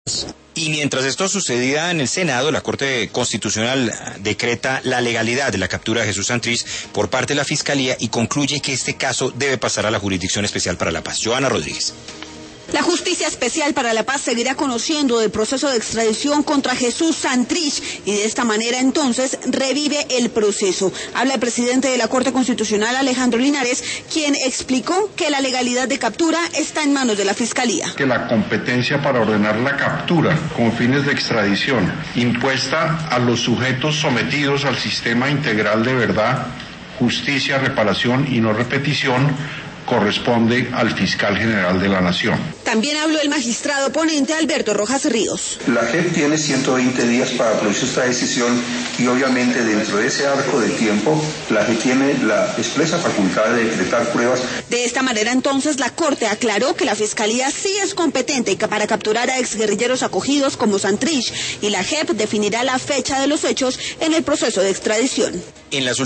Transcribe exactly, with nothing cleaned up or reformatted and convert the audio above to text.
Y mientras esto sucedía en el Senado, la Corte Constitucional decreta la legalidad de la captura de Jesús Santrich por parte de la Fiscalía y concluye que este caso debe pasar a la Jurisdicción Especial para la Paz. Joana Rodríguez. La Justicia Especial para la Paz seguirá conociendo del proceso de extradición contra Jesús Santrich y de esta manera entonces revive el proceso. Habla el presidente de la Corte Constitucional, Alejandro Linares, quien explicó que la legalidad de captura está en manos de la Fiscalía. Que la competencia para ordenar la captura con fines de extradición impuesta a los sujetos sometidos al sistema integral de verdad, justicia, reparación y no repetición corresponde al fiscal general de la Nación. También habló el magistrado ponente Alberto Rojas Ríos. La J E P tiene ciento veinte días para producir esta decisión y obviamente dentro de ese arco de tiempo la J E P tiene la expresa facultad de decretar pruebas. De esta manera entonces la Corte aclaró que la Fiscalía sí es competente para capturar a exguerrilleros acogidos como Santrich y la J E P definirá la fecha de los hechos en el proceso de extradición. En las